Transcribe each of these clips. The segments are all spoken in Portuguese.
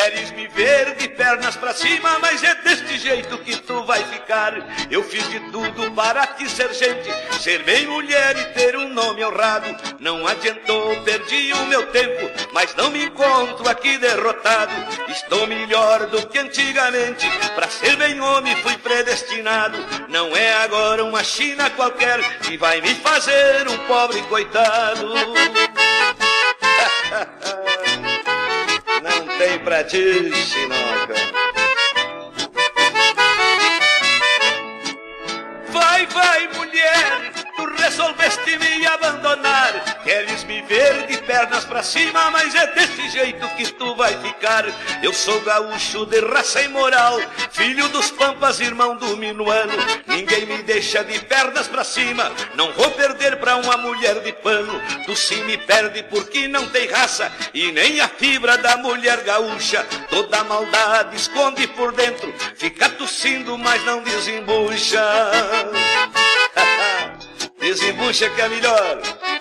Queres me ver de pernas pra cima, mas é deste jeito que tu vai ficar. Eu fiz de tudo para te ser gente, ser bem mulher e ter um nome honrado. Não adiantou, perdi o meu tempo, mas não me encontro aqui derrotado. Estou melhor do que antigamente, pra ser bem homem fui predestinado. Não é agora uma China qualquer que vai me fazer um pobre coitado. Não tem pra ti, Chinoca. Vai, vai, mulher, tu resolveste me abandonar. Queres me ver de pernas pra cima, mas é desse jeito que tu vai ficar. Eu sou gaúcho de raça e moral, filho dos pampas, irmão do minuano. Ninguém me deixa de pernas pra cima, não vou perder pra uma mulher de pano. Tu sim me perde porque não tem raça e nem a fibra da mulher gaúcha. Toda a maldade esconde por dentro, fica tossindo, mas não desembucha. Desembucha que é melhor.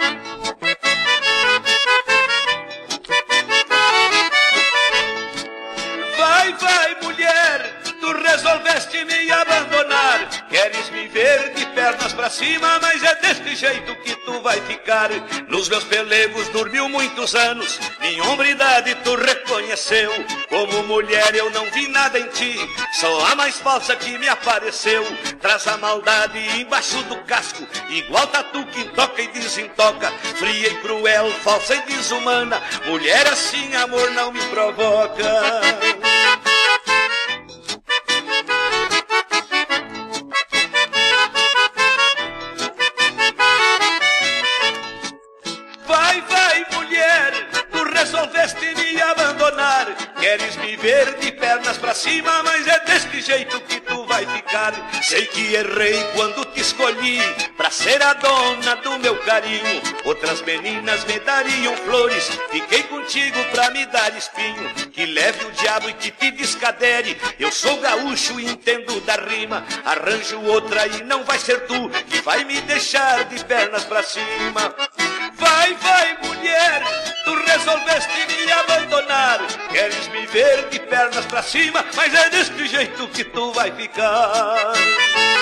Vai, vai, mulher, tu resolveste me abandonar. Queres me ver de pernas pra cima, mas é deste jeito que tu vai ficar. Nos meus pelegos dormiu muitos anos, minha hombridade tu reconheceu. Como mulher eu não vi nada em ti, só a mais falsa que me apareceu. Traz a maldade embaixo do casco, igual tatu que toca e desentoca. Fria e cruel, falsa e desumana, mulher assim amor não me provoca. Vai, vai, mulher, tu resolveste me abandonar. Queres me ver de pernas pra cima, mas é deste jeito que tu vai ficar. Sei que errei quando te escolhi pra ser a dona do meu carinho. Outras meninas me dariam flores, fiquei contigo pra me dar espinho. Que leve o diabo e que te descadere, eu sou gaúcho e entendo da rima. Arranjo outra e não vai ser tu que vai me deixar de pernas pra cima. Vai, vai, mulher, tu resolveste me abandonar. Queres me ver de pernas pra cima, mas é deste jeito que tu vai ficar.